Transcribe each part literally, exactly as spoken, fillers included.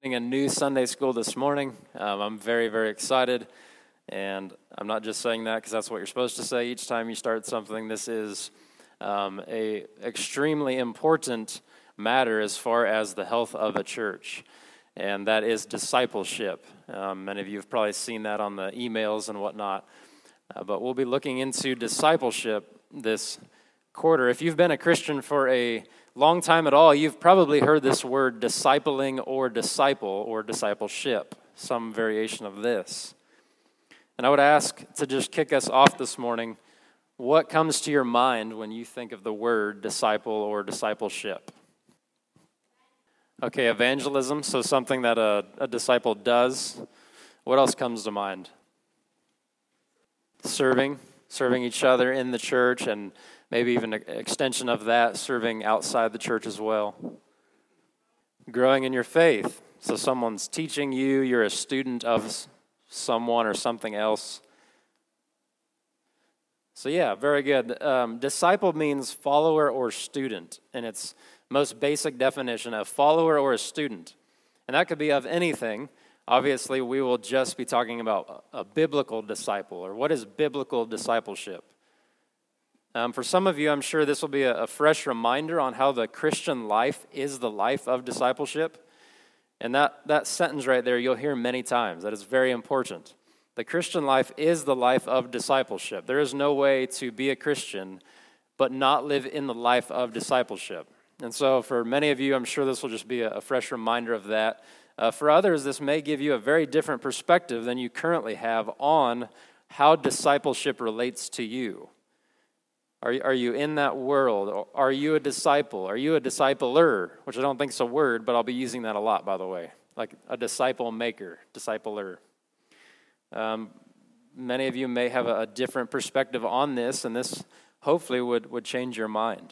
A new Sunday school this morning. Um, I'm very, very excited, and I'm not just saying that because that's what you're supposed to say each time you start something. This is um, a extremely important matter as far as the health of a church, and that is discipleship. Um, many of you have probably seen that on the emails and whatnot, uh, but we'll be looking into discipleship this quarter. If you've been a Christian for a long time at all, you've probably heard this word discipling or disciple or discipleship, some variation of this. And I would ask to just kick us off this morning, what comes to your mind when you think of the word disciple or discipleship? Okay, evangelism, so something that a, a disciple does. What else comes to mind? Serving, serving each other in the church, and maybe even an extension of that, serving outside the church as well. Growing in your faith. So someone's teaching you, you're a student of someone or something else. So yeah, very good. Um, disciple means follower or student, in its most basic definition, a follower or a student. And that could be of anything. Obviously, we will just be talking about a biblical disciple, or what is biblical discipleship. Um, for some of you, I'm sure this will be a, a fresh reminder on how the Christian life is the life of discipleship. And that, that sentence right there, you'll hear many times. That is very important. The Christian life is the life of discipleship. There is no way to be a Christian but not live in the life of discipleship. And so for many of you, I'm sure this will just be a, a fresh reminder of that. Uh, for others, this may give you a very different perspective than you currently have on how discipleship relates to you. Are, are you in that world? Are you a disciple? Are you a discipler? Which I don't think is a word, but I'll be using that a lot, by the way. Like a disciple maker, discipler. Um, many of you may have a, a different perspective on this, and this hopefully would, would change your mind.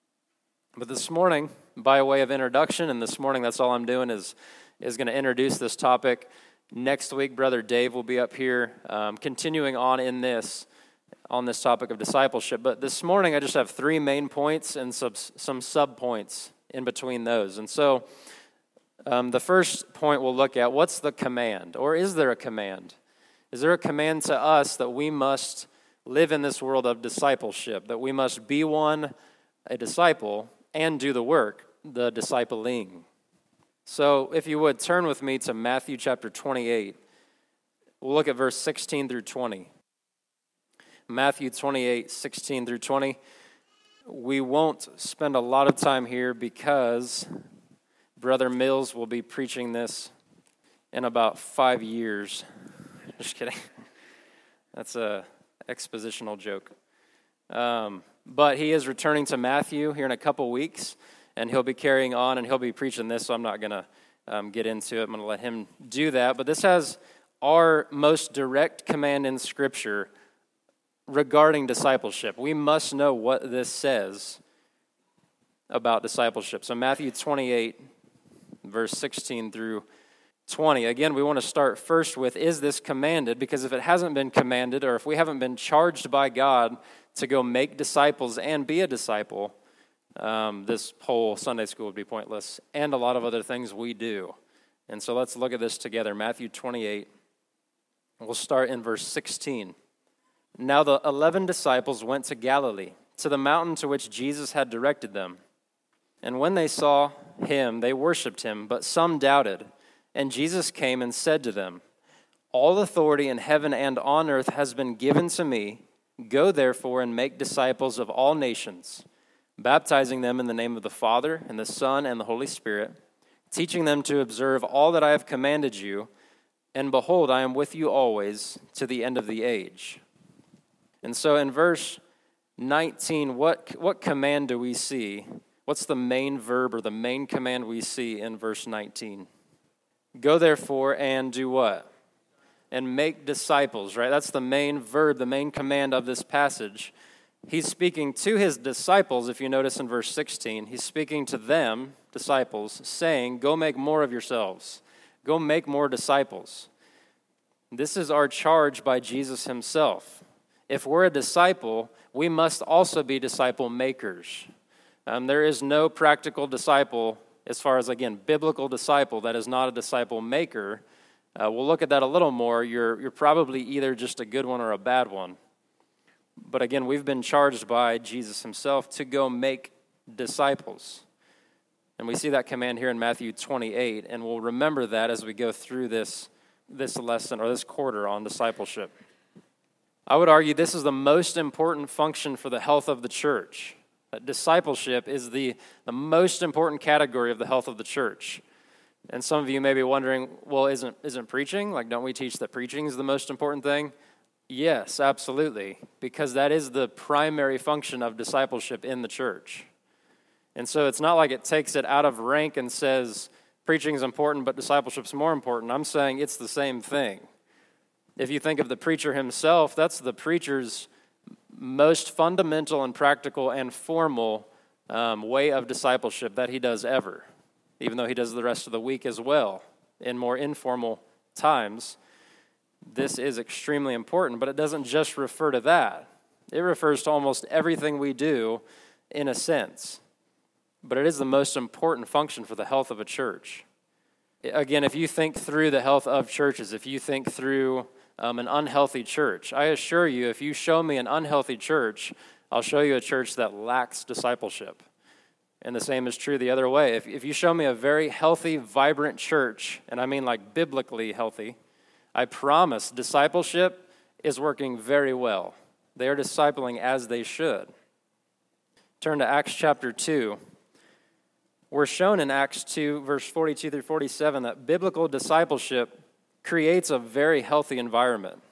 But this morning, by way of introduction, and this morning that's all I'm doing is, is going to introduce this topic. Next week, Brother Dave will be up here um, continuing on in this. on this topic of discipleship. But this morning I just have three main points and sub, some sub-points in between those. And so um, the first point we'll look at, what's the command? Or is there a command? Is there a command to us that we must live in this world of discipleship, that we must be one, a disciple, and do the work, the discipling? So if you would, turn with me to Matthew chapter twenty-eight. We'll look at verse sixteen through twenty. Matthew twenty-eight, sixteen through twenty. We won't spend a lot of time here because Brother Mills will be preaching this in about five years. Just kidding. That's a expositional joke. Um, but he is returning to Matthew here in a couple weeks, and he'll be carrying on, and he'll be preaching this, so I'm not going to um, get into it. I'm going to let him do that. But this has our most direct command in Scripture regarding discipleship. We must know what this says about discipleship. So Matthew twenty-eight, verse sixteen through twenty. Again, we want to start first with, is this commanded? Because if it hasn't been commanded, or if we haven't been charged by God to go make disciples and be a disciple, um, this whole Sunday school would be pointless, and a lot of other things we do. And so let's look at this together. Matthew twenty-eight. We'll start in verse sixteen. Now the eleven disciples went to Galilee, to the mountain to which Jesus had directed them. And when they saw him, they worshipped him, but some doubted. And Jesus came and said to them, all authority in heaven and on earth has been given to me. Go therefore and make disciples of all nations, baptizing them in the name of the Father and the Son and the Holy Spirit, teaching them to observe all that I have commanded you. And behold, I am with you always to the end of the age. And so in verse nineteen, what, what command do we see? What's the main verb or the main command we see in verse nineteen? Go therefore and do what? And make disciples, right? That's the main verb, the main command of this passage. He's speaking to his disciples, if you notice in verse sixteen. He's speaking to them, disciples, saying, go make more of yourselves. Go make more disciples. This is our charge by Jesus himself. If we're a disciple, we must also be disciple makers. Um, there is no practical disciple as far as, again, biblical disciple that is not a disciple maker, uh, we'll look at that a little more. You're, you're probably either just a good one or a bad one. But again, we've been charged by Jesus himself to go make disciples. And we see that command here in Matthew twenty-eight, and we'll remember that as we go through this, this lesson or this quarter on discipleship. I would argue this is the most important function for the health of the church. That discipleship is the, the most important category of the health of the church. And some of you may be wondering, well, isn't, isn't preaching? Like, don't we teach that preaching is the most important thing? Yes, absolutely, because that is the primary function of discipleship in the church. And so it's not like it takes it out of rank and says preaching is important, but discipleship is more important. I'm saying it's the same thing. If you think of the preacher himself, that's the preacher's most fundamental and practical and formal um, way of discipleship that he does ever, even though he does the rest of the week as well in more informal times. This is extremely important, but it doesn't just refer to that. It refers to almost everything we do in a sense. But it is the most important function for the health of a church. Again, if you think through the health of churches, if you think through um, an unhealthy church, I assure you, if you show me an unhealthy church, I'll show you a church that lacks discipleship. And the same is true the other way. If, if you show me a very healthy, vibrant church, and I mean like biblically healthy, I promise discipleship is working very well. They are discipling as they should. Turn to Acts chapter two. We're shown in Acts two, verse forty-two through forty-seven, that biblical discipleship creates a very healthy environment.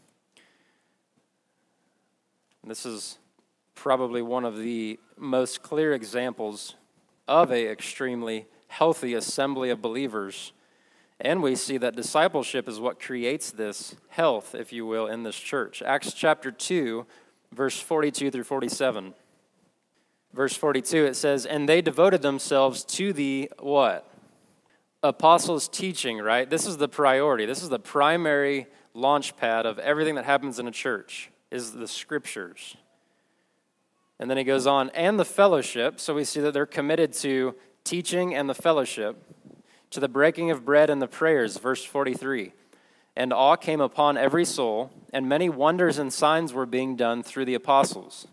And this is probably one of the most clear examples of an extremely healthy assembly of believers. And we see that discipleship is what creates this health, if you will, in this church. Acts chapter two, verse forty-two through forty-seven. Verse forty-two, it says, and they devoted themselves to the what? Apostles' teaching, right? This is the priority. This is the primary launch pad of everything that happens in a church, is the scriptures. And then he goes on, and the fellowship. So we see that they're committed to teaching and the fellowship, to the breaking of bread and the prayers, verse forty-three. And awe came upon every soul, and many wonders and signs were being done through the apostles.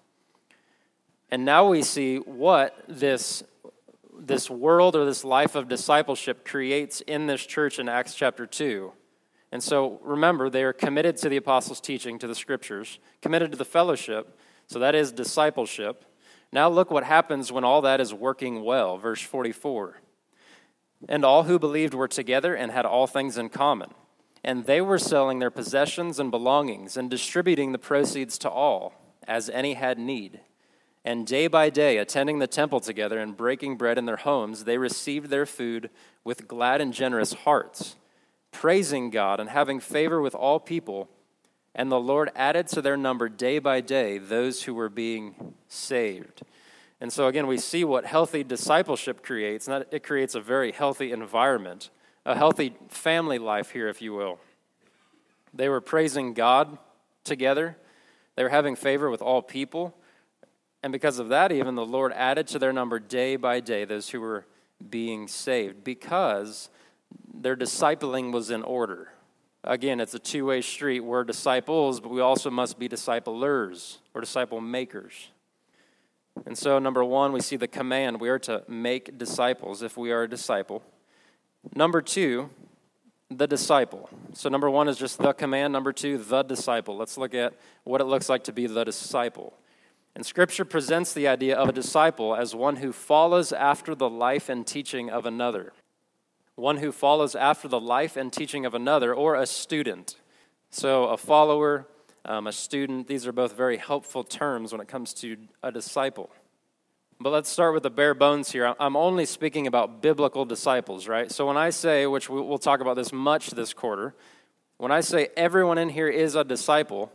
And now we see what this, this world or this life of discipleship creates in this church in Acts chapter two. And so remember, they are committed to the apostles' teaching, to the scriptures, committed to the fellowship, so that is discipleship. Now look what happens when all that is working well, verse forty-four. And all who believed were together and had all things in common. And they were selling their possessions and belongings and distributing the proceeds to all, as any had need. And day by day, attending the temple together and breaking bread in their homes, they received their food with glad and generous hearts, praising God and having favor with all people. And the Lord added to their number day by day those who were being saved. And so again, we see what healthy discipleship creates, and that it creates a very healthy environment, a healthy family life here, if you will. They were praising God together. They were having favor with all people. And because of that, even the Lord added to their number day by day those who were being saved, because their discipling was in order. Again, it's a two-way street. We're disciples, but we also must be disciplers or disciple makers. And so, number one, we see the command. We are to make disciples if we are a disciple. Number two, the disciple. So number one is just the command. Number two, the disciple. Let's look at what it looks like to be the disciple. And Scripture presents the idea of a disciple as one who follows after the life and teaching of another. One who follows after the life and teaching of another, or a student. So a follower, um, a student, these are both very helpful terms when it comes to a disciple. But let's start with the bare bones here. I'm only speaking about biblical disciples, right? So when I say, which we'll talk about this much this quarter, when I say everyone in here is a disciple,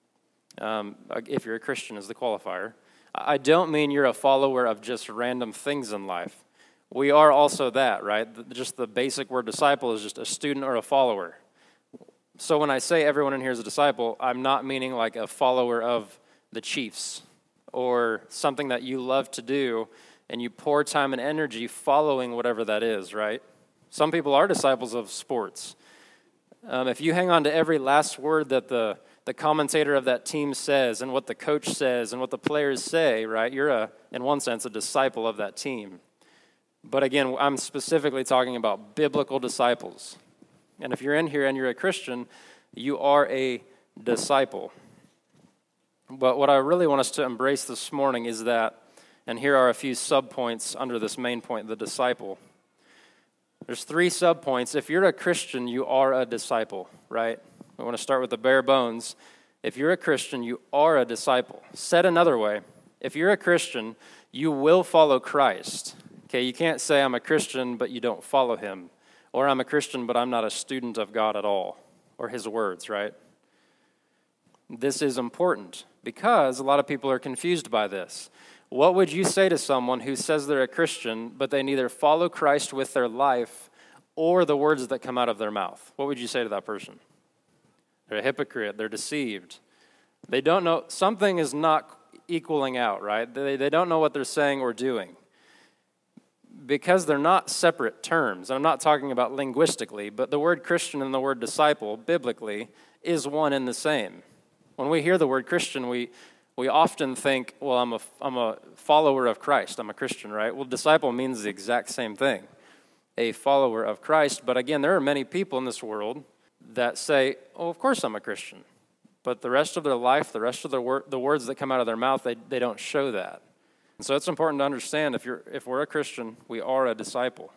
um, if you're a Christian is the qualifier, I don't mean you're a follower of just random things in life. We are also that, right? Just the basic word disciple is just a student or a follower. So when I say everyone in here is a disciple, I'm not meaning like a follower of the Chiefs or something that you love to do and you pour time and energy following whatever that is, right? Some people are disciples of sports. Um, if you hang on to every last word that the, the commentator of that team says and what the coach says and what the players say, right, you're, a, in one sense, a disciple of that team. But again, I'm specifically talking about biblical disciples. And if you're in here and you're a Christian, you are a disciple. But what I really want us to embrace this morning is that, and here are a few subpoints under this main point, the disciple. There's three subpoints. If you're a Christian, you are a disciple, right? We want to start with the bare bones. If you're a Christian, you are a disciple. Said another way, if you're a Christian, you will follow Christ. Okay, you can't say I'm a Christian, but you don't follow him. Or I'm a Christian, but I'm not a student of God at all, or his words, right? This is important because a lot of people are confused by this. What would you say to someone who says they're a Christian, but they neither follow Christ with their life or the words that come out of their mouth? What would you say to that person? They're a hypocrite. They're deceived. They don't know. Something is not equaling out, right? They, they don't know what they're saying or doing. Because they're not separate terms. I'm not talking about linguistically, but the word Christian and the word disciple, biblically, is one and the same. When we hear the word Christian, we we often think, well, I'm a, I'm a follower of Christ. I'm a Christian, right? Well, disciple means the exact same thing, a follower of Christ. But again, there are many people in this world that say, oh, of course I'm a Christian. But the rest of their life, the rest of their wor- the words that come out of their mouth, they, they don't show that. And so it's important to understand if you're if we're a Christian, we are a disciple.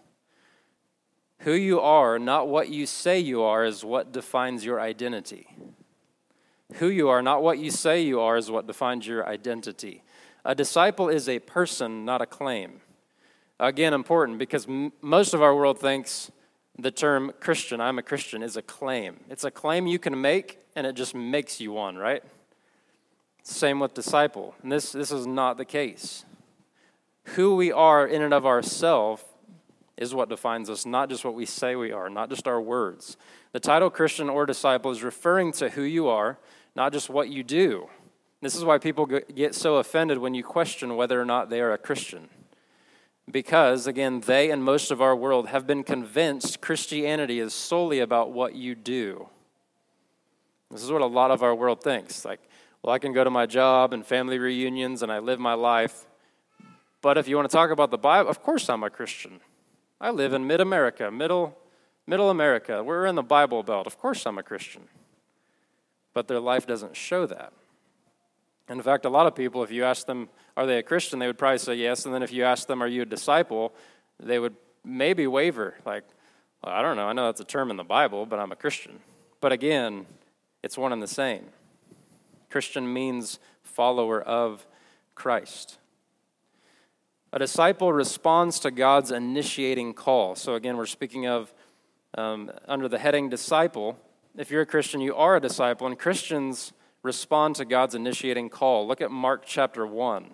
Who you are, not what you say you are, is what defines your identity. Who you are, not what you say you are, is what defines your identity. A disciple is a person, not a claim. Again, important because m- most of our world thinks the term Christian, I'm a Christian, is a claim. It's a claim you can make, and it just makes you one, right? Same with disciple. And this, this is not the case. Who we are in and of ourselves is what defines us, not just what we say we are, not just our words. The title Christian or disciple is referring to who you are, not just what you do. This is why people get so offended when you question whether or not they are a Christian. Because, again, they and most of our world have been convinced Christianity is solely about what you do. This is what a lot of our world thinks. Like, well, I can go to my job and family reunions and I live my life. But if you want to talk about the Bible, of course I'm a Christian. I live in mid-America, middle, middle America. We're in the Bible Belt. Of course I'm a Christian. But their life doesn't show that. In fact, a lot of people, if you ask them, are they a Christian, they would probably say yes. And then if you ask them, are you a disciple, they would maybe waver. Like, well, I don't know. I know that's a term in the Bible, but I'm a Christian. But again, it's one and the same. Christian means follower of Christ. A disciple responds to God's initiating call. So again, we're speaking of um, under the heading disciple. If you're a Christian, you are a disciple, and Christians respond to God's initiating call. Look at Mark chapter one.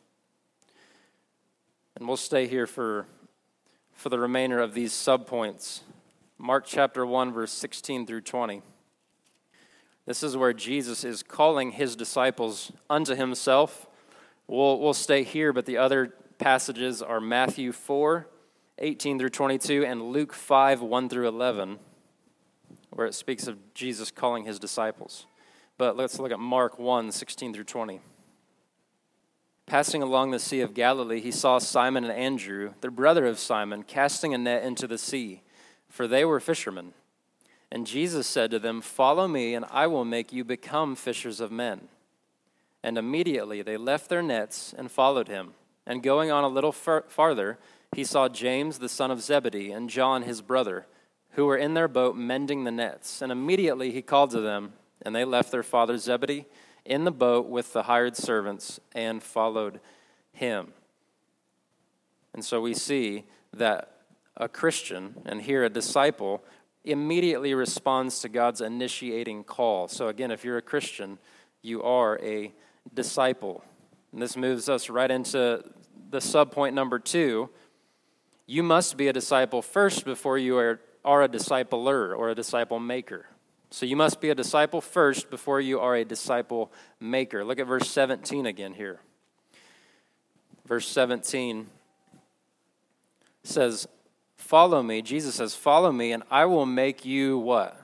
And we'll stay here for, for the remainder of these subpoints. Mark chapter one, verse sixteen through twenty. This is where Jesus is calling his disciples unto himself. We'll, we'll stay here, but the other passages are Matthew four, eighteen through twenty-two, and Luke five, one through eleven, where it speaks of Jesus calling his disciples. But let's look at Mark one, sixteen through twenty. Passing along the Sea of Galilee, he saw Simon and Andrew, the brother of Simon, casting a net into the sea, for they were fishermen. And Jesus said to them, "Follow me, and I will make you become fishers of men." And immediately they left their nets and followed him. And going on a little far- farther, he saw James the son of Zebedee and John his brother, who were in their boat mending the nets. And immediately he called to them, and they left their father Zebedee in the boat with the hired servants and followed him. And so we see that a Christian, and here a disciple, immediately responds to God's initiating call. So again, if you're a Christian, you are a disciple. And this moves us right into the subpoint number two. You must be a disciple first before you are, are a discipler or a disciple maker. So you must be a disciple first before you are a disciple maker. Look at verse seventeen again here. Verse seventeen, says, follow me. Jesus says, follow me, and I will make you what?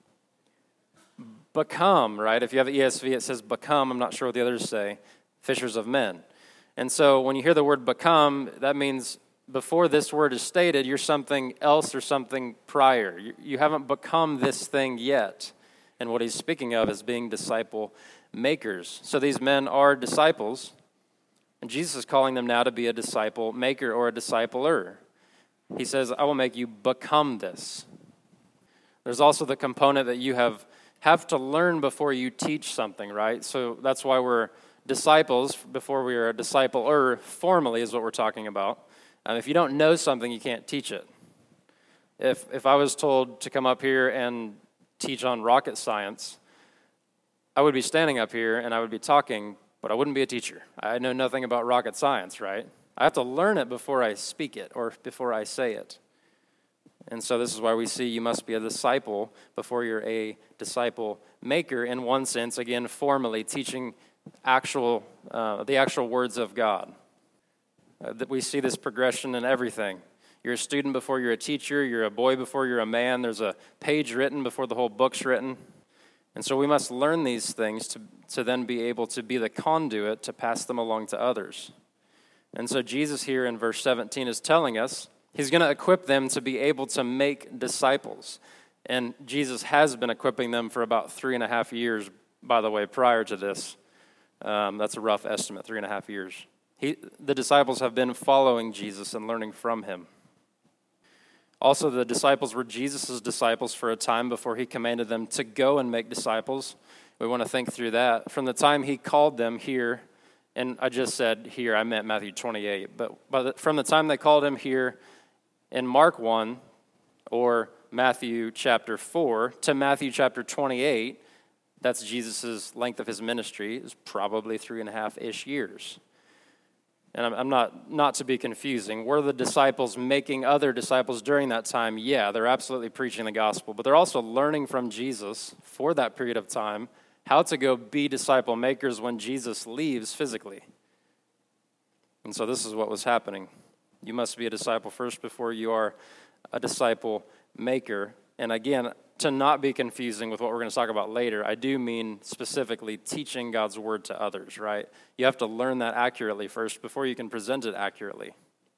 Become, right? If you have the E S V, it says become. I'm not sure what the others say. Fishers of men. And so when you hear the word become, that means before this word is stated, you're something else or something prior. You, you haven't become this thing yet. And what he's speaking of is being disciple makers. So these men are disciples, and Jesus is calling them now to be a disciple maker or a discipler. He says, I will make you become this. There's also the component that you have, have to learn before you teach something, right? So that's why we're disciples before we are a discipler, formally is what we're talking about. Um, if you don't know something, you can't teach it. If if I was told to come up here and teach on rocket science, I would be standing up here and I would be talking, but I wouldn't be a teacher. I know nothing about rocket science, right? I have to learn it before I speak it or before I say it. And so this is why we see you must be a disciple before you're a disciple maker, in one sense, again, formally teaching actual uh, the actual words of God. Uh, that we see this progression in everything. You're a student before you're a teacher. You're a boy before you're a man. There's a page written before the whole book's written. And so we must learn these things to, to then be able to be the conduit to pass them along to others. And so Jesus here in verse seventeen is telling us he's going to equip them to be able to make disciples. And Jesus has been equipping them for about three and a half years, by the way, prior to this. Um, that's a rough estimate, three and a half years. He, the disciples have been following Jesus and learning from him. Also, the disciples were Jesus' disciples for a time before he commanded them to go and make disciples. We want to think through that. From the time he called them here, and I just said here, I meant Matthew twenty-eight, but by the, from the time they called him here in Mark one or Matthew chapter four to Matthew chapter twenty-eight, that's Jesus' length of his ministry, is probably three and a half-ish years. And I'm, I'm not, not to be confusing. Were the disciples making other disciples during that time? Yeah, they're absolutely preaching the gospel, but they're also learning from Jesus for that period of time how to go be disciple makers when Jesus leaves physically. And so this is what was happening. You must be a disciple first before you are a disciple maker. And again, to not be confusing with what we're going to talk about later, I do mean specifically teaching God's word to others, right? You have to learn that accurately first before you can present it accurately.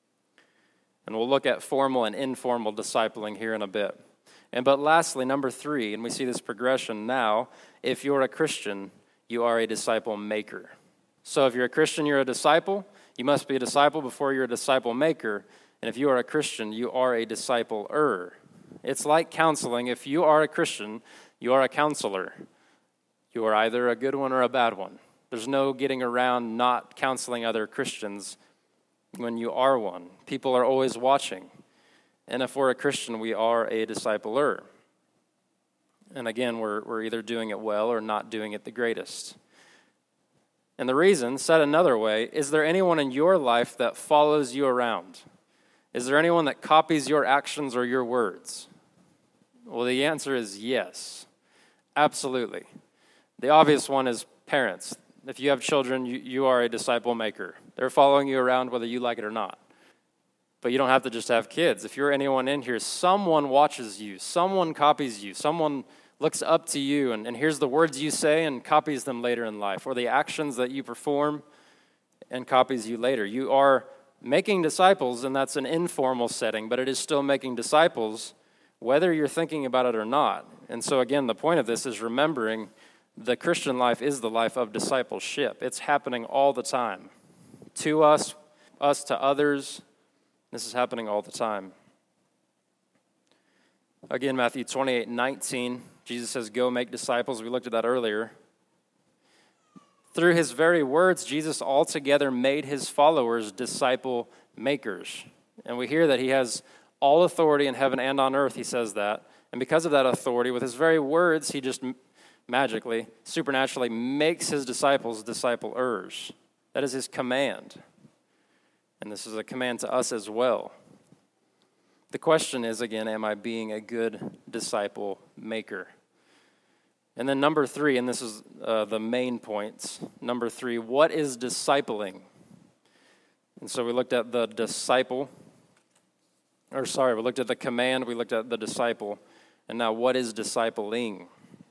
And we'll look at formal and informal discipling here in a bit. And but lastly, number three, and we see this progression now, if you're a Christian, you are a disciple maker. So if you're a Christian, you're a disciple. You must be a disciple before you're a disciple maker. And if you are a Christian, you are a discipler. It's like counseling. If you are a Christian, you are a counselor. You are either a good one or a bad one. There's no getting around not counseling other Christians when you are one. People are always watching. And if we're a Christian, we are a discipler. And again, we're, we're either doing it well or not doing it the greatest. And the reason, said another way, is there anyone in your life that follows you around? Is there anyone that copies your actions or your words? Well, the answer is yes, absolutely. The obvious one is parents. If you have children, you, you are a disciple maker. They're following you around whether you like it or not. But you don't have to just have kids. If you're anyone in here, someone watches you, someone copies you, someone looks up to you and, and hears the words you say and copies them later in life, or the actions that you perform and copies you later. You are making disciples, and that's an informal setting, but it is still making disciples whether you're thinking about it or not. And so again, the point of this is remembering the Christian life is the life of discipleship. It's happening all the time. To us, us to others, this is happening all the time. Again, Matthew twenty-eight nineteen, Jesus says, go make disciples. We looked at that earlier. Through his very words, Jesus altogether made his followers disciple makers. And we hear that he has all authority in heaven and on earth, he says that. And because of that authority, with his very words, he just magically, supernaturally makes his disciples disciplers. That is his command. And this is a command to us as well. The question is, again, am I being a good disciple maker? And then number three, and this is uh, the main points. Number three, what is discipling? And so we looked at the disciple. Or sorry, we looked at the command, we looked at the disciple, and now what is discipling?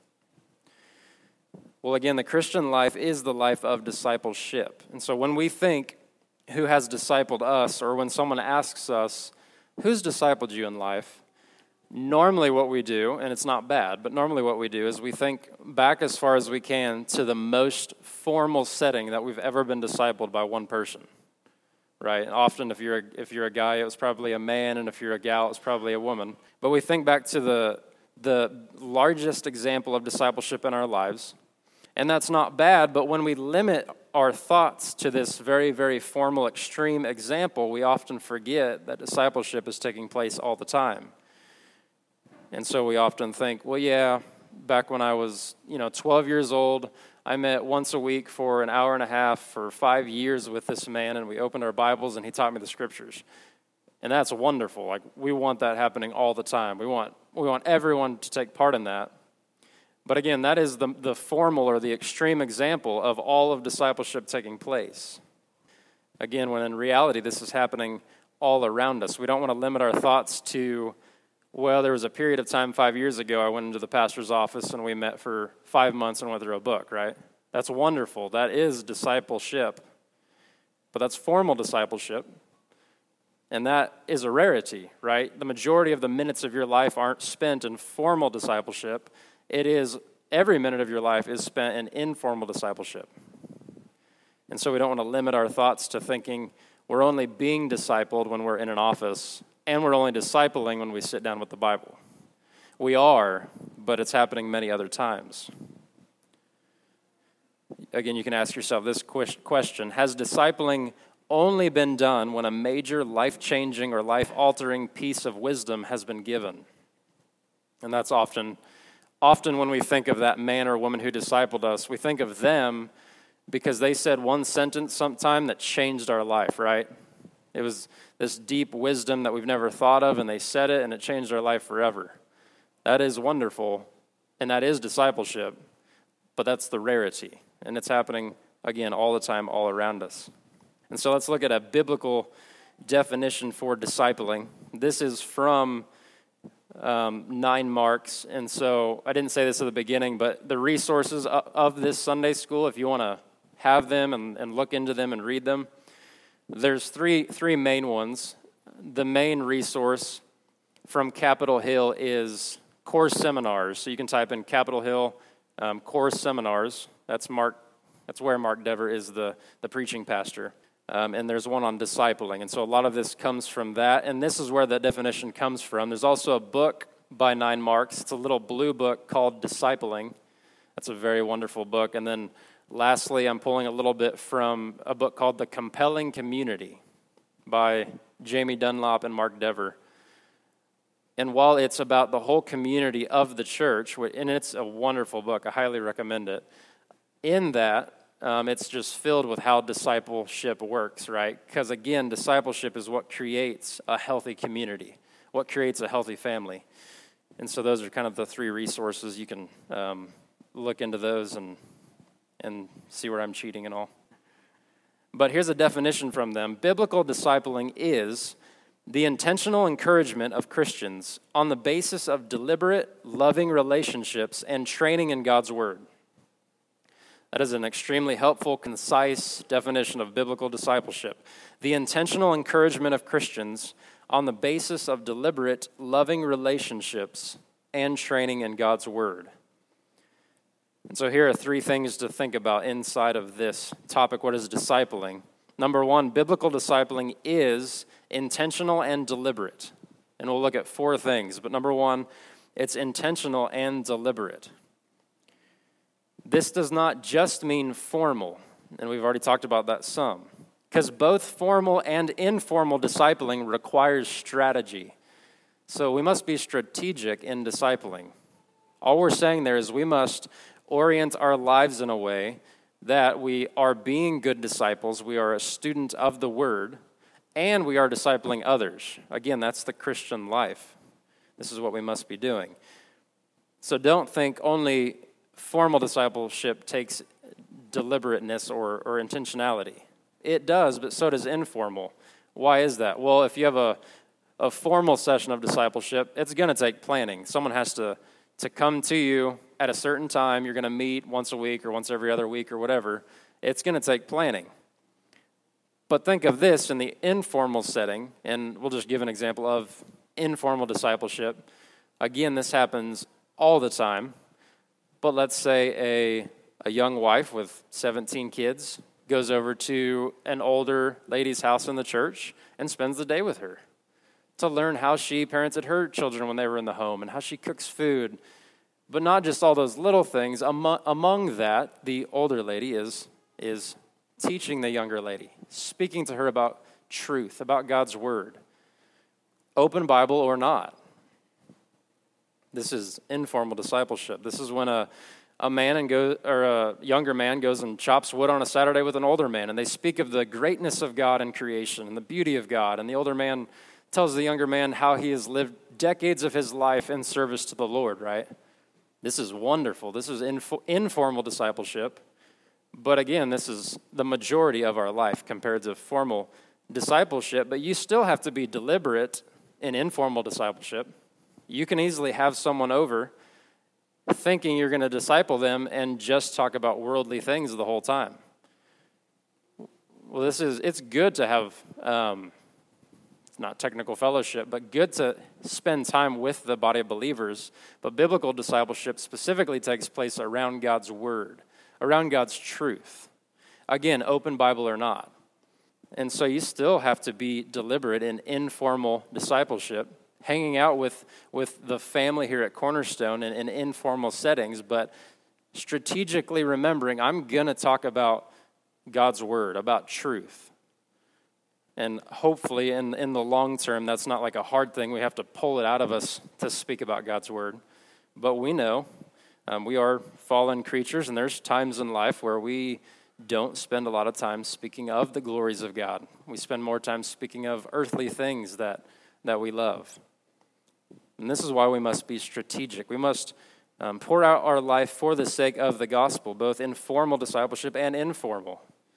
Well, again, the Christian life is the life of discipleship. And so when we think who has discipled us, or when someone asks us, who's discipled you in life? Normally what we do, and it's not bad, but normally what we do is we think back as far as we can to the most formal setting that we've ever been discipled by one person, right? Often if you're a, if you're a guy, it was probably a man, and if you're a gal, it's probably a woman. But we think back to the the largest example of discipleship in our lives, and that's not bad, but when we limit our thoughts to this very, very formal, extreme example, we often forget that discipleship is taking place all the time. And so we often think, well, yeah, back when I was, you know, twelve years old, I met once a week for an hour and a half for five years with this man, and we opened our Bibles, and he taught me the Scriptures. And that's wonderful. Like, we want that happening all the time. We want we want everyone to take part in that. But again, that is the, the formal or the extreme example of all of discipleship taking place. Again, when in reality, this is happening all around us. We don't want to limit our thoughts to, well, there was a period of time five years ago I went into the pastor's office and we met for five months and went through a book, right? That's wonderful. That is discipleship. But that's formal discipleship. And that is a rarity, right? The majority of the minutes of your life aren't spent in formal discipleship. It is, every minute of your life is spent in informal discipleship. And so we don't want to limit our thoughts to thinking we're only being discipled when we're in an office, and we're only discipling when we sit down with the Bible. We are, but it's happening many other times. Again, you can ask yourself this question: has discipling only been done when a major life-changing or life-altering piece of wisdom has been given? And that's often, often when we think of that man or woman who discipled us, we think of them because they said one sentence sometime that changed our life, right? It was this deep wisdom that we've never thought of, and they said it, and it changed our life forever. That is wonderful, and that is discipleship, but that's the rarity, and it's happening, again, all the time, all around us. And so let's look at a biblical definition for discipling. This is from um, Nine Marks, and so I didn't say this at the beginning, but the resources of this Sunday school, if you want to have them and, and look into them and read them, there's three three main ones. The main resource from Capitol Hill is Course Seminars. So you can type in Capitol Hill um, Course Seminars. That's Mark. That's where Mark Dever is the, the preaching pastor. Um, and there's one on discipling. And so a lot of this comes from that. And this is where that definition comes from. There's also a book by Nine Marks. It's a little blue book called Discipling. That's a very wonderful book. And then lastly, I'm pulling a little bit from a book called The Compelling Community by Jamie Dunlop and Mark Dever. And while it's about the whole community of the church, and it's a wonderful book, I highly recommend it, in that, um, it's just filled with how discipleship works, right? Because again, discipleship is what creates a healthy community, what creates a healthy family. And so those are kind of the three resources. You can um, look into those and and see where I'm cheating and all. But here's a definition from them. Biblical discipling is the intentional encouragement of Christians on the basis of deliberate, loving relationships and training in God's Word. That is an extremely helpful, concise definition of biblical discipleship. The intentional encouragement of Christians on the basis of deliberate, loving relationships and training in God's Word. And so here are three things to think about inside of this topic. What is discipling? Number one, biblical discipling is intentional and deliberate. And we'll look at four things. But number one, it's intentional and deliberate. This does not just mean formal, and we've already talked about that some, because both formal and informal discipling requires strategy. So we must be strategic in discipling. All we're saying there is we must orient our lives in a way that we are being good disciples, we are a student of the Word, and we are discipling others. Again, that's the Christian life. This is what we must be doing. So don't think only formal discipleship takes deliberateness or, or intentionality. It does, but so does informal. Why is that? Well, if you have a, a formal session of discipleship, it's going to take planning. Someone has to, to come to you at a certain time. You're going to meet once a week or once every other week or whatever. It's going to take planning. But think of this in the informal setting, and we'll just give an example of informal discipleship. Again, this happens all the time. But let's say a, a young wife with seventeen kids goes over to an older lady's house in the church and spends the day with her to learn how she parented her children when they were in the home and how she cooks food. But not just all those little things. Among, among that, the older lady is, is teaching the younger lady, speaking to her about truth, about God's word, open Bible or not. This is informal discipleship. This is when a, a man and go or a younger man goes and chops wood on a Saturday with an older man, and they speak of the greatness of God in creation and the beauty of God. And the older man tells the younger man how he has lived decades of his life in service to the Lord, right? This is wonderful. This is inf- informal discipleship. But again, this is the majority of our life compared to formal discipleship. But you still have to be deliberate in informal discipleship. You can easily have someone over thinking you're going to disciple them and just talk about worldly things the whole time. Well, this is, it's good to have, um, it's not technical fellowship, but good to spend time with the body of believers. But biblical discipleship specifically takes place around God's word, around God's truth. Again, open Bible or not. And so you still have to be deliberate in informal discipleship, hanging out with, with the family here at Cornerstone in, in informal settings, but strategically remembering I'm going to talk about God's word, about truth. And hopefully in, in the long term, that's not like a hard thing. We have to pull it out of us to speak about God's word. But we know um, we are fallen creatures, and there's times in life where we don't spend a lot of time speaking of the glories of God. We spend more time speaking of earthly things that, that we love. And this is why we must be strategic. We must um, pour out our life for the sake of the gospel, both in formal discipleship and informal.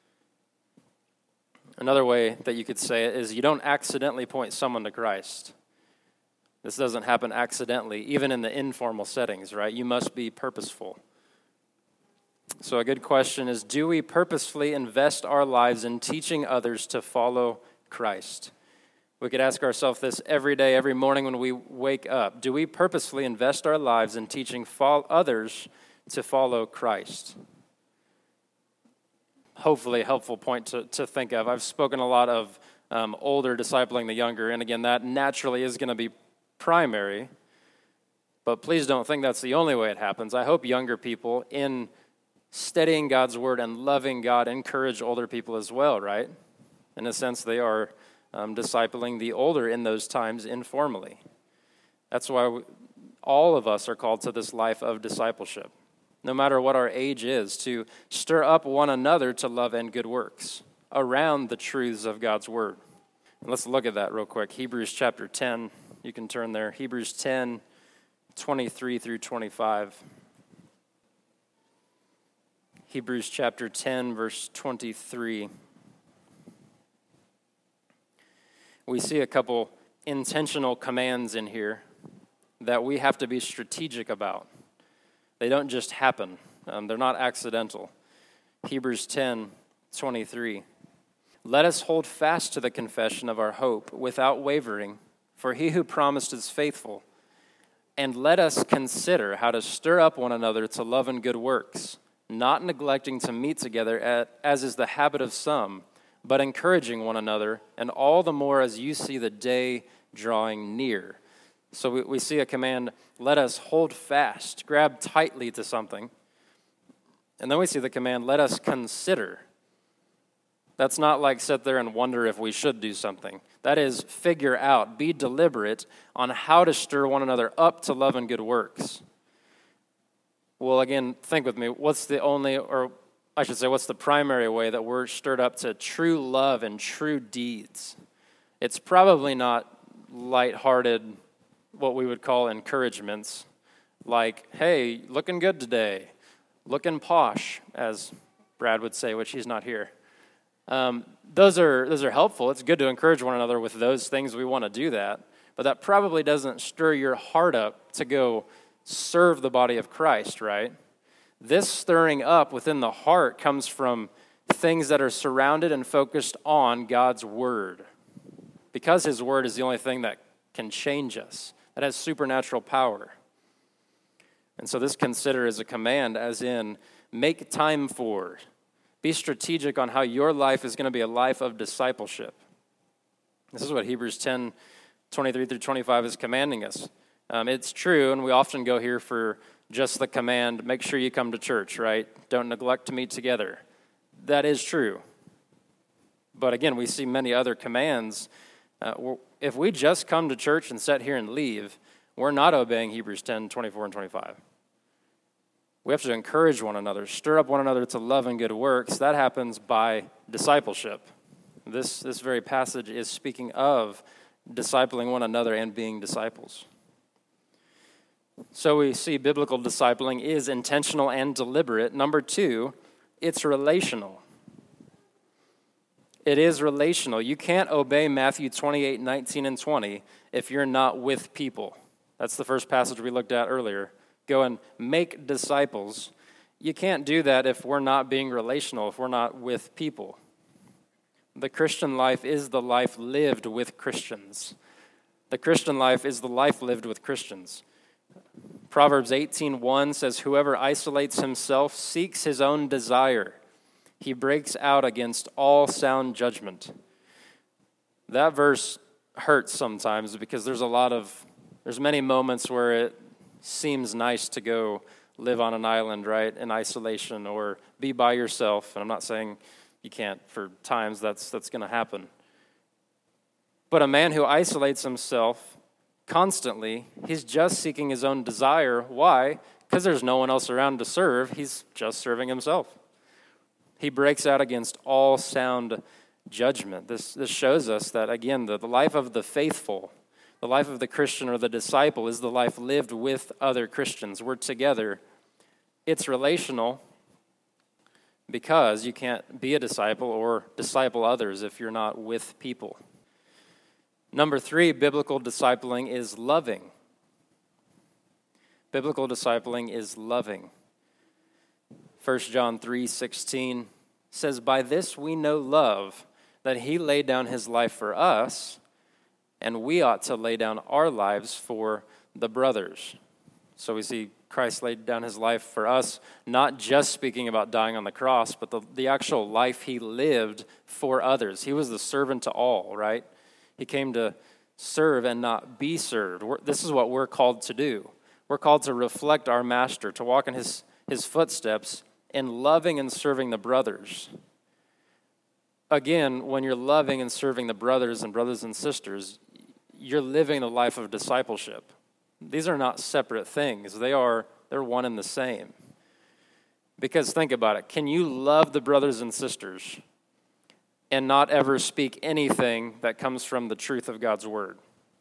Another way that you could say it is you don't accidentally point someone to Christ. This doesn't happen accidentally, even in the informal settings, right? You must be purposeful. So a good question is, do we purposefully invest our lives in teaching others to follow Christ? We could ask ourselves this every day, every morning when we wake up. Do we purposefully invest our lives in teaching others to follow Christ? Hopefully a helpful point to, to think of. I've spoken a lot of um, older discipling the younger, and again, that naturally is going to be primary, but please don't think that's the only way it happens. I hope younger people, in studying God's word and loving God, encourage older people as well, right? In a sense, they are Um, discipling the older in those times informally. That's why we, all of us are called to this life of discipleship, no matter what our age is, to stir up one another to love and good works around the truths of God's word. And let's look at that real quick. Hebrews chapter ten, you can turn there. Hebrews ten, twenty-three through twenty-five. Hebrews chapter ten, verse twenty-three. We see a couple intentional commands in here that we have to be strategic about. They don't just happen. Um, they're not accidental. Hebrews ten, twenty-three. Let us hold fast to the confession of our hope without wavering, for he who promised is faithful. And let us consider how to stir up one another to love and good works, not neglecting to meet together at, as is the habit of some, but encouraging one another, and all the more as you see the day drawing near. So we, we see a command, let us hold fast, grab tightly to something. And then we see the command, let us consider. That's not like sit there and wonder if we should do something. That is, figure out, be deliberate on how to stir one another up to love and good works. Well, again, think with me, what's the only, or I should say, what's the primary way that we're stirred up to true love and true deeds? It's probably not lighthearted, what we would call encouragements, like, hey, looking good today, looking posh, as Brad would say, which he's not here. Um, those are those are helpful. It's good to encourage one another with those things. We want to do that. but that probably doesn't stir your heart up to go serve the body of Christ, right? This stirring up within the heart comes from things that are surrounded and focused on God's word, because his word is the only thing that can change us, that has supernatural power. And so this consider as a command, as in make time for, be strategic on how your life is going to be a life of discipleship. This is what Hebrews ten, twenty-three through twenty-five is commanding us. Um, it's true, and we often go here for just the command, make sure you come to church, right? Don't neglect to meet together. That is true. But again, we see many other commands. Uh, if we just come to church and sit here and leave, we're not obeying Hebrews ten, twenty-four and twenty-five. We have to encourage one another, stir up one another to love and good works. That happens by discipleship. This, this very passage is speaking of discipling one another and being disciples. So we see biblical discipling is intentional and deliberate. Number two, it's relational. It is relational. You can't obey Matthew twenty-eight, nineteen, and twenty if you're not with people. That's the first passage we looked at earlier. Go and make disciples. You can't do that if we're not being relational, if we're not with people. The Christian life is the life lived with Christians. The Christian life is the life lived with Christians. Proverbs eighteen one says, whoever isolates himself seeks his own desire. He breaks out against all sound judgment. That verse hurts sometimes because there's a lot of, there's many moments where it seems nice to go live on an island, right, in isolation, or be by yourself. And I'm not saying you can't. For times that's that's going to happen. But a man who isolates himself constantly, he's just seeking his own desire. Why? Because there's no one else around to serve. He's just serving himself. He breaks out against all sound judgment. This, this shows us that, again, the, the life of the faithful, the life of the Christian or the disciple is the life lived with other Christians. We're together. It's relational because you can't be a disciple or disciple others if you're not with people. Number three, biblical discipling is loving. Biblical discipling is loving. First John three sixteen says, by this we know love, that he laid down his life for us, and we ought to lay down our lives for the brothers. So we see Christ laid down his life for us, not just speaking about dying on the cross, but the, the actual life he lived for others. He was the servant to all, right? He came to serve and not be served. We're, this is what we're called to do. We're called to reflect our master, to walk in his, his footsteps in loving and serving the brothers. Again, when you're loving and serving the brothers and brothers and sisters, you're living the life of discipleship. These are not separate things. They are, they're one and the same. Because think about it. Can you love the brothers and sisters and not ever speak anything that comes from the truth of God's word?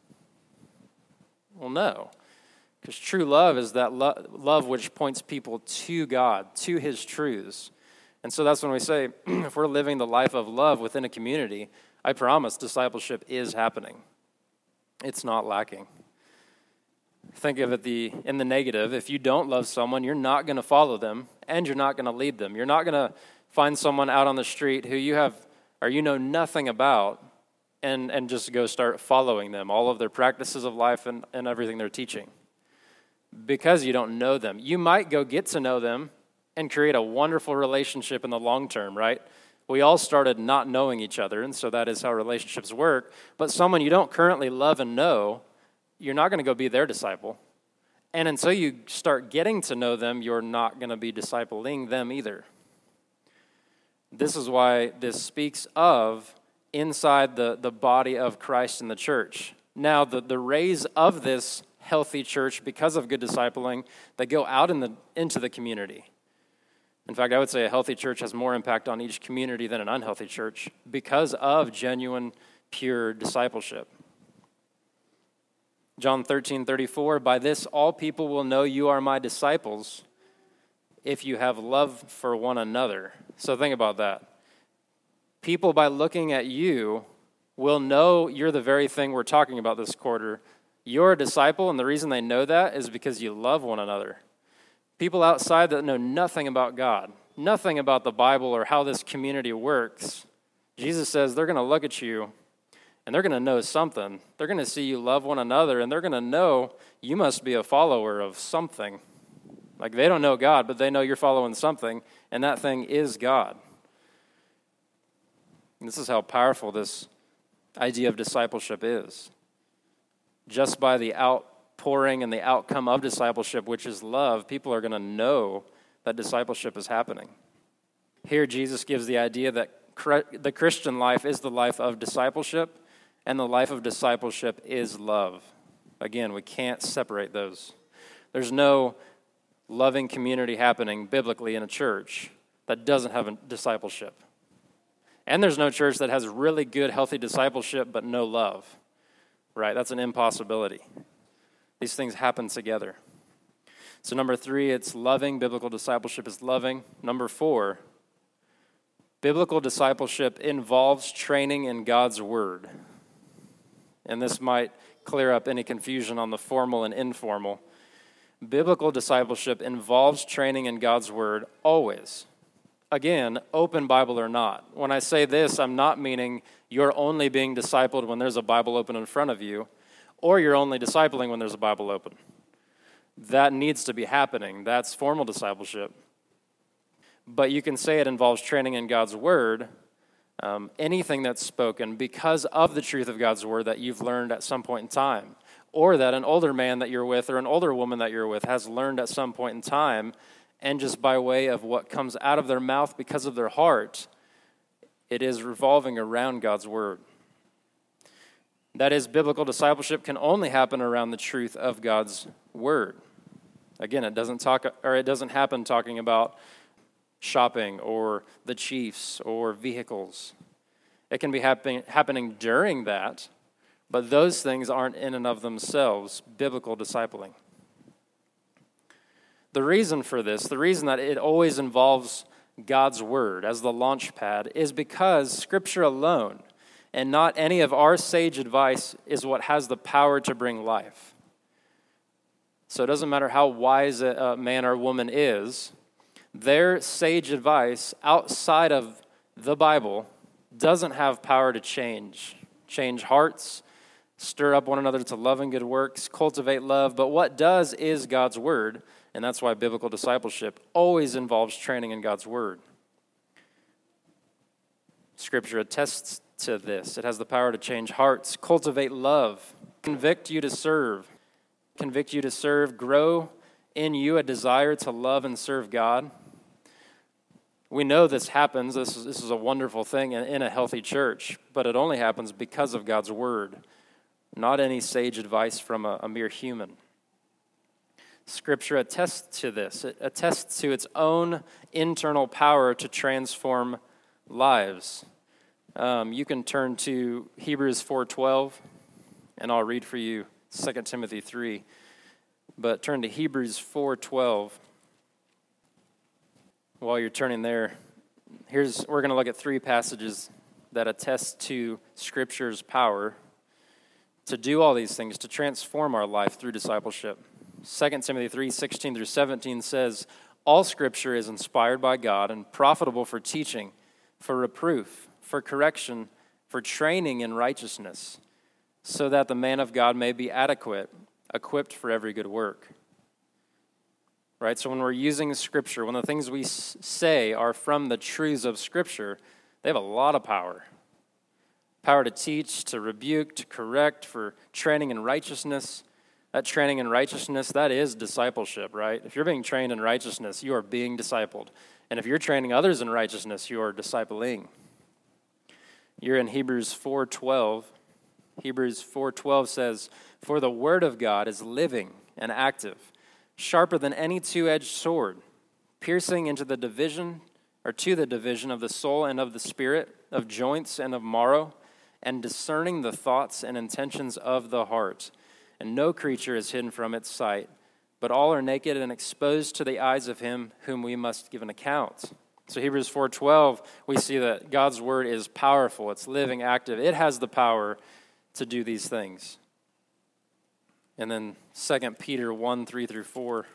Well, no. Because true love is that lo- love which points people to God, to his truths. And so that's when we say, if we're living the life of love within a community, I promise discipleship is happening. It's not lacking. Think of it the in the negative. If you don't love someone, you're not going to follow them, and you're not going to lead them. You're not going to find someone out on the street who you have or you know nothing about and, and just go start following them, all of their practices of life and, and everything they're teaching. Because you don't know them. You might go get to know them and create a wonderful relationship in the long term, right? We all started not knowing each other, and so that is how relationships work. But someone you don't currently love and know, you're not going to go be their disciple. And until you start getting to know them, you're not going to be discipling them either. This is why this speaks of inside the, the body of Christ in the church. Now, the, the rays of this healthy church, because of good discipling, they go out in the into the community. In fact, I would say a healthy church has more impact on each community than an unhealthy church because of genuine, pure discipleship. John thirteen thirty-four, by this all people will know you are my disciples if you have love for one another. So think about that. People, by looking at you, will know you're the very thing we're talking about this quarter. You're a disciple, and the reason they know that is because you love one another. People outside that know nothing about God, nothing about the Bible or how this community works, Jesus says they're going to look at you and they're going to know something. They're going to see you love one another, and they're going to know you must be a follower of something. Like, they don't know God, but they know you're following something, and that thing is God. And this is how powerful this idea of discipleship is. Just by the outpouring and the outcome of discipleship, which is love, people are going to know that discipleship is happening. Here, Jesus gives the idea that the Christian life is the life of discipleship, and the life of discipleship is love. Again, we can't separate those. There's no loving community happening biblically in a church that doesn't have a discipleship. And there's no church that has really good, healthy discipleship but no love. Right? That's an impossibility. These things happen together. So number three, it's loving. Biblical discipleship is loving. Number four, biblical discipleship involves training in God's word. And this might clear up any confusion on the formal and informal. Biblical discipleship involves training in God's word always. Again, open Bible or not. When I say this, I'm not meaning you're only being discipled when there's a Bible open in front of you, or you're only discipling when there's a Bible open. That needs to be happening. That's formal discipleship. But you can say it involves training in God's word, um, anything that's spoken because of the truth of God's word that you've learned at some point in time, or that an older man that you're with or an older woman that you're with has learned at some point in time, and just by way of what comes out of their mouth because of their heart, it is revolving around God's word. That is, biblical discipleship can only happen around the truth of God's word. Again, it doesn't talk, or it doesn't happen talking about shopping or the Chiefs or vehicles. It can be happen, happening during that, but those things aren't in and of themselves biblical discipling. The reason for this, the reason that it always involves God's word as the launch pad, is because Scripture alone and not any of our sage advice is what has the power to bring life. So it doesn't matter how wise a man or woman is, their sage advice outside of the Bible doesn't have power to change. Change hearts, stir up one another to love and good works, cultivate love. But what does is God's word, and that's why biblical discipleship always involves training in God's word. Scripture attests to this. It has the power to change hearts, cultivate love, convict you to serve, convict you to serve, grow in you a desire to love and serve God. We know this happens. This is, this is a wonderful thing in, in a healthy church, but it only happens because of God's word, not any sage advice from a, a mere human. Scripture attests to this. It attests to its own internal power to transform lives. Um, you can turn to Hebrews four twelve, and I'll read for you Second Timothy three. But turn to Hebrews four twelve. While you're turning there, here's we're going to look at three passages that attest to Scripture's power to do all these things, to transform our life through discipleship. Second Timothy three sixteen through seventeen says, all Scripture is inspired by God and profitable for teaching, for reproof, for correction, for training in righteousness, so that the man of God may be adequate, equipped for every good work. Right? So when we're using Scripture, when the things we say are from the truths of Scripture, they have a lot of power. Power to teach, to rebuke, to correct, for training in righteousness. That training in righteousness, that is discipleship, right? If you're being trained in righteousness, you are being discipled. And if you're training others in righteousness, you are discipling. You're in Hebrews four twelve. Hebrews four twelve says, for the word of God is living and active, sharper than any two-edged sword, piercing into the division, or to the division of the soul and of the spirit, of joints and of marrow, and discerning the thoughts and intentions of the heart. And no creature is hidden from its sight, but all are naked and exposed to the eyes of him whom we must give an account. So Hebrews four twelve, we see that God's word is powerful. It's living, active. It has the power to do these things. And then Second Peter one three through four.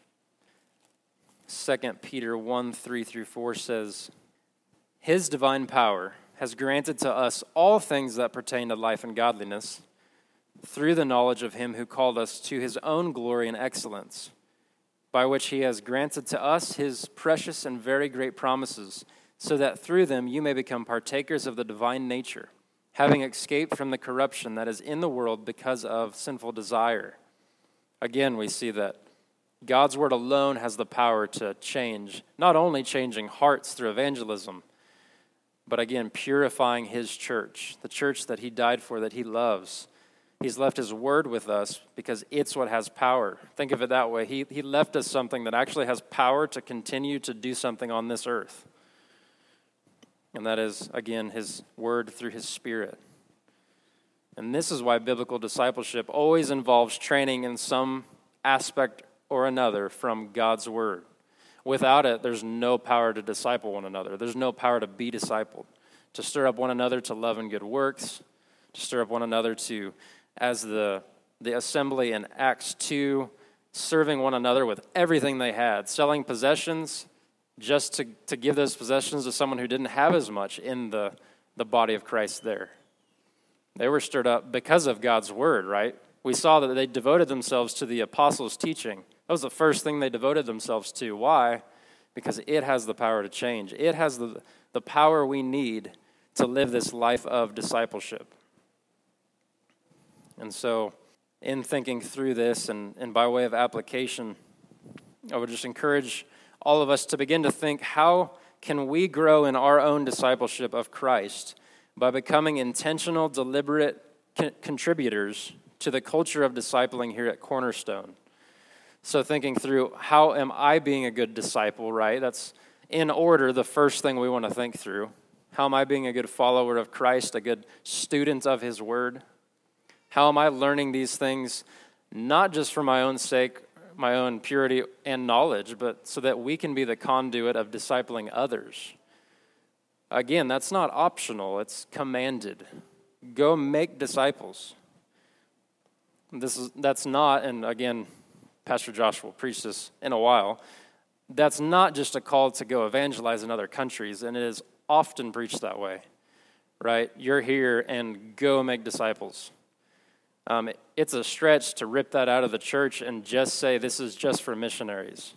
Second Peter one three through four says, His divine power has granted to us all things that pertain to life and godliness through the knowledge of him who called us to his own glory and excellence, by which he has granted to us his precious and very great promises, so that through them you may become partakers of the divine nature, having escaped from the corruption that is in the world because of sinful desire. Again, we see that God's word alone has the power to change, not only changing hearts through evangelism, but again, purifying his church, the church that he died for, that he loves. He's left his word with us because it's what has power. Think of it that way. He, he left us something that actually has power to continue to do something on this earth. And that is, again, his word through his Spirit. And this is why biblical discipleship always involves training in some aspect or another from God's word. Without it, there's no power to disciple one another. There's no power to be discipled, to stir up one another to love and good works, to stir up one another to, as the, the assembly in Acts two, serving one another with everything they had, selling possessions just to, to give those possessions to someone who didn't have as much in the, the body of Christ there. They were stirred up because of God's word, right? We saw that they devoted themselves to the apostles' teaching. That was the first thing they devoted themselves to. Why? Because it has the power to change. It has the, the power we need to live this life of discipleship. And so, in thinking through this and, and by way of application, I would just encourage all of us to begin to think, how can we grow in our own discipleship of Christ by becoming intentional, deliberate con- contributors to the culture of discipling here at Cornerstone? So thinking through, how am I being a good disciple, right? That's in order the first thing we want to think through. How am I being a good follower of Christ, a good student of his word? How am I learning these things, not just for my own sake, my own purity and knowledge, but so that we can be the conduit of discipling others? Again, that's not optional, it's commanded. Go make disciples. This is that's not, and again, Pastor Josh will preach this in a while, that's not just a call to go evangelize in other countries, and it is often preached that way, right? You're here and go make disciples. Um, it's a stretch to rip that out of the church and just say this is just for missionaries.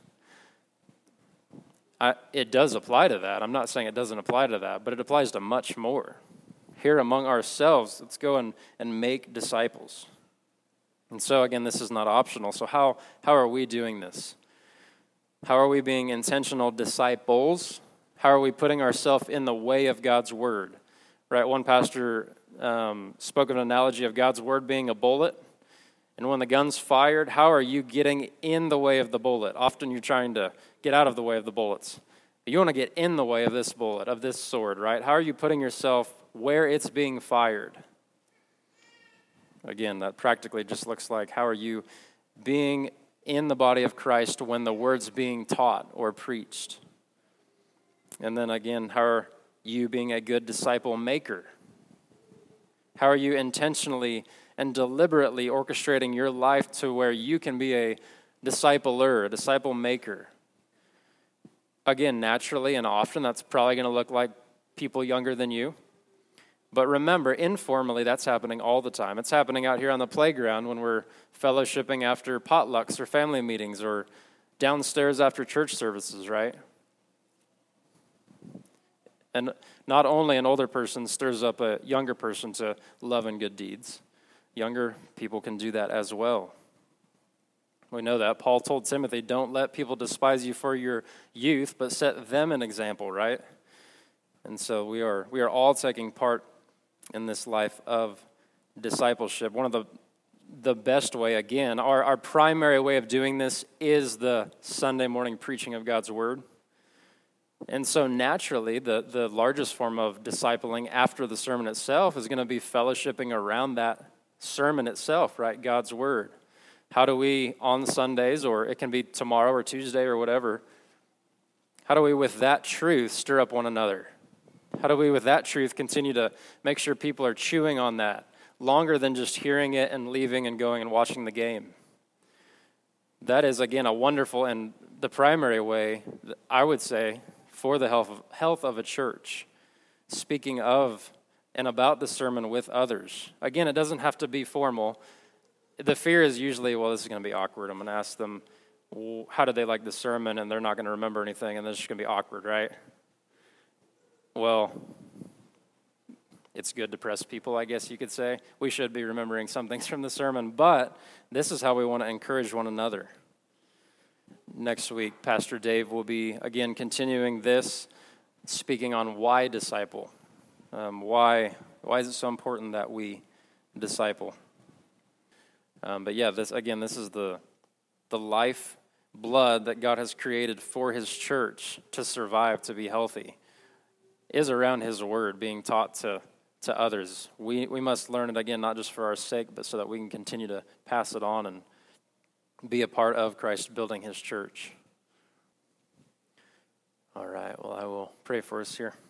I, it does apply to that. I'm not saying it doesn't apply to that, but it applies to much more. Here among ourselves, let's go and, and make disciples. And so, again, this is not optional. So how, how are we doing this? How are we being intentional disciples? How are we putting ourselves in the way of God's word? Right, one pastor um, spoke of an analogy of God's word being a bullet. And when the gun's fired, how are you getting in the way of the bullet? Often you're trying to get out of the way of the bullets. You want to get in the way of this bullet, of this sword, right? How are you putting yourself where it's being fired? Again, that practically just looks like, how are you being in the body of Christ when the word's being taught or preached? And then again, how are you being a good disciple maker? How are you intentionally and deliberately orchestrating your life to where you can be a discipler, a disciple maker? Again, naturally and often, that's probably going to look like people younger than you. But remember, informally, that's happening all the time. It's happening out here on the playground when we're fellowshipping after potlucks or family meetings or downstairs after church services, right? And not only an older person stirs up a younger person to love and good deeds. Younger people can do that as well. We know that. Paul told Timothy, don't let people despise you for your youth, but set them an example, right? And so we are we are all taking part in this life of discipleship. One of the the best way, again, our, our primary way of doing this is the Sunday morning preaching of God's word. And so naturally, the, the largest form of discipling after the sermon itself is going to be fellowshipping around that sermon itself, right? God's word. How do we, on Sundays, or it can be tomorrow or Tuesday or whatever, How do we, with that truth, stir up one another? How do we, with that truth, continue to make sure people are chewing on that longer than just hearing it and leaving and going and watching the game? That is, again, a wonderful and the primary way, I would say, for the health of, health of a church, speaking of and about the sermon with others. Again, it doesn't have to be formal. The fear is usually, well, this is going to be awkward. I'm going to ask them, well, how did they like the sermon? And they're not going to remember anything, and this is going to be awkward, right? Well, it's good to press people, I guess you could say. We should be remembering some things from the sermon, but this is how we want to encourage one another. Next week, Pastor Dave will be, again, continuing this, speaking on why disciple. Um, why, why is it so important that we disciple? Um, but yeah, this again, this is the the life blood that God has created for his church to survive, to be healthy, is around his word being taught to, to others. We we must learn it, again, not just for our sake, but so that we can continue to pass it on and be a part of Christ building his church. All right, well, I will pray for us here.